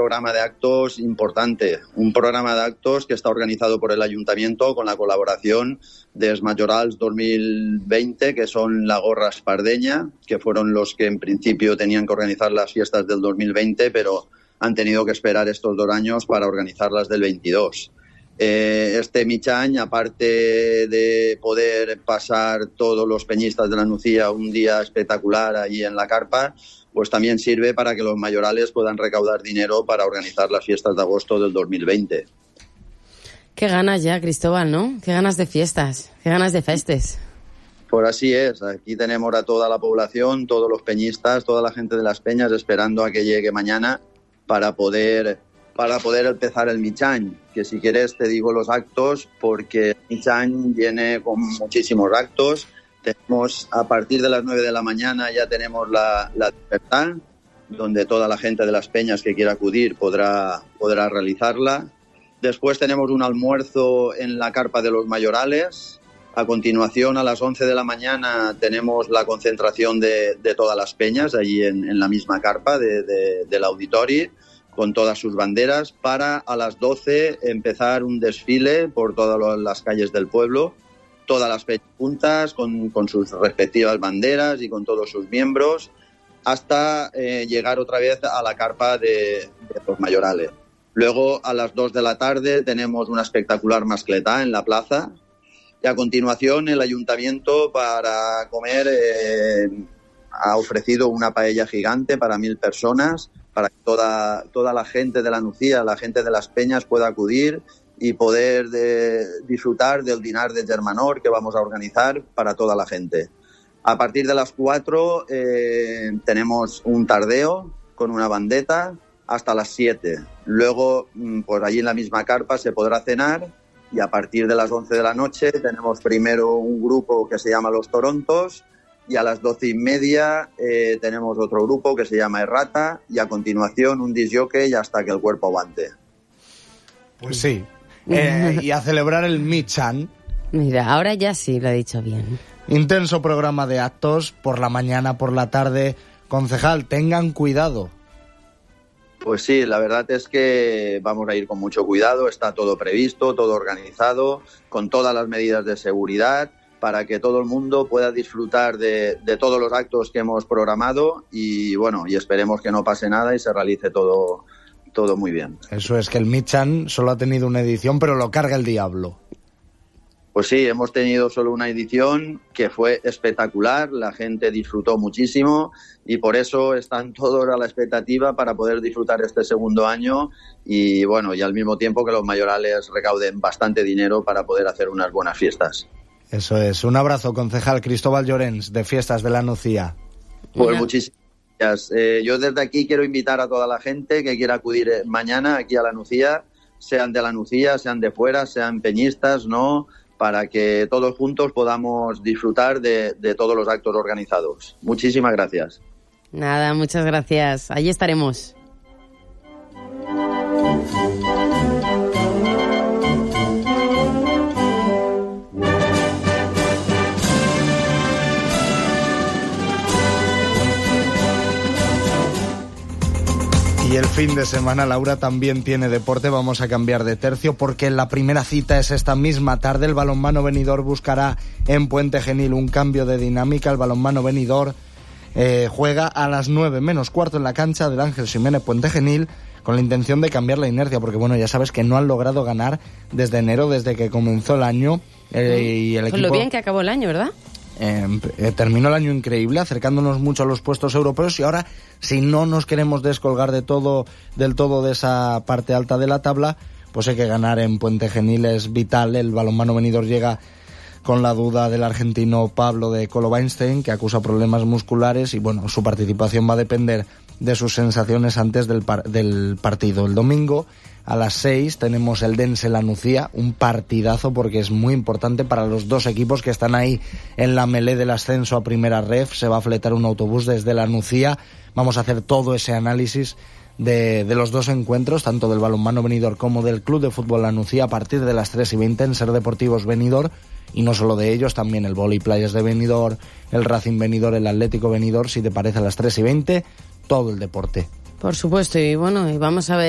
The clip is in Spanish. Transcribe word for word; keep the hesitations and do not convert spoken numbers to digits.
programa de actos importante, un programa de actos que está organizado por el Ayuntamiento con la colaboración de Els Majorals dos mil veinte, que son la Gorra Espardeña, que fueron los que en principio tenían que organizar las fiestas del dos mil veinte, pero han tenido que esperar estos dos años para organizarlas del veintidós. Eh, este mig any, aparte de poder pasar todos los peñistas de la Nucía un día espectacular allí en la carpa, pues también sirve para que los mayorales puedan recaudar dinero para organizar las fiestas de agosto del dos mil veinte. Qué ganas ya, Cristóbal, ¿no? Qué ganas de fiestas, qué ganas de festes. Pues así es, aquí tenemos a toda la población, todos los peñistas, toda la gente de las peñas esperando a que llegue mañana para poder... para poder empezar el mig any, que si quieres te digo los actos, porque el mig any viene con muchísimos actos. Tenemos, a partir de las nueve de la mañana ya tenemos la, la despertar, donde toda la gente de las peñas que quiera acudir podrá, podrá realizarla. Después tenemos un almuerzo en la carpa de los mayorales. A continuación, a las once de la mañana, tenemos la concentración de, de todas las peñas allí en, en la misma carpa de, de, del auditorio, con todas sus banderas, para a las doce empezar un desfile por todas las calles del pueblo, todas las peñas juntas, con, con sus respectivas banderas y con todos sus miembros, hasta eh, llegar otra vez a la carpa de, de los mayorales. Luego, a las dos de la tarde, tenemos una espectacular mascletá en la plaza, y a continuación el ayuntamiento, para comer, eh, ha ofrecido una paella gigante para mil personas, para que toda, toda la gente de la Nucía, la gente de las peñas pueda acudir y poder de, disfrutar del dinar de Germanor que vamos a organizar para toda la gente. A partir de las cuatro eh, tenemos un tardeo con una bandeta hasta las siete. Luego, pues allí en la misma carpa se podrá cenar, y a partir de las once de la noche tenemos primero un grupo que se llama Los Torontos, y a las doce y media eh, tenemos otro grupo que se llama Errata, y a continuación un disc jockey hasta que el cuerpo aguante. Pues sí. Eh, y a celebrar el Michan. Mira, ahora ya sí lo he dicho bien. Intenso programa de actos por la mañana, por la tarde. Concejal, tengan cuidado. Pues sí, la verdad es que vamos a ir con mucho cuidado. Está todo previsto, todo organizado, con todas las medidas de seguridad, para que todo el mundo pueda disfrutar de, de todos los actos que hemos programado, y bueno, y esperemos que no pase nada y se realice todo, todo muy bien. Eso es, que el Michan solo ha tenido una edición, pero lo carga el diablo. Pues sí, hemos tenido solo una edición que fue espectacular, la gente disfrutó muchísimo, y por eso están todos a la expectativa para poder disfrutar este segundo año, y bueno, y al mismo tiempo que los mayorales recauden bastante dinero para poder hacer unas buenas fiestas. Eso es. Un abrazo, concejal Cristóbal Llorens, de Fiestas de la Nucía. Pues Mira. muchísimas gracias. Eh, yo desde aquí quiero invitar a toda la gente que quiera acudir mañana aquí a la Nucía, sean de la Nucía, sean de fuera, sean peñistas, ¿no?, para que todos juntos podamos disfrutar de, de todos los actos organizados. Muchísimas gracias. Nada, muchas gracias. Allí estaremos. Y el fin de semana, Laura, también tiene deporte. Vamos a cambiar de tercio porque la primera cita es esta misma tarde. El balonmano Benidorm buscará en Puente Genil un cambio de dinámica. El balonmano Benidorm eh, juega a las nueve menos cuarto en la cancha del Ángel Ximénez Puente Genil, con la intención de cambiar la inercia, porque bueno, ya sabes que no han logrado ganar desde enero, desde que comenzó el año. Eh, y el Con equipo... lo bien que acabó el año, ¿verdad? Eh, eh, terminó el año increíble, acercándonos mucho a los puestos europeos, y ahora, si no nos queremos descolgar de todo, del todo de esa parte alta de la tabla, pues hay que ganar en Puente Genil, es vital. El balonmano Benidorm llega con la duda del argentino Pablo de Colo-Weinstein, que acusa problemas musculares, y bueno, su participación va a depender de sus sensaciones antes del, par- del partido. El domingo a las seis tenemos el Dense La Nucía, un partidazo porque es muy importante para los dos equipos que están ahí en la melé del ascenso a primera ref. Se va a fletar un autobús desde La Nucía. Vamos a hacer todo ese análisis de, de los dos encuentros, tanto del balonmano Benidorm como del Club de Fútbol La Nucía, a partir de las tres y veinte en Ser Deportivos Benidorm. Y no solo de ellos, también el Vóley Playas de Benidorm, el Racing Benidorm, el Atlético Benidorm, si te parece, a las tres y veinte, todo el deporte. Por supuesto, y bueno, y vamos a ver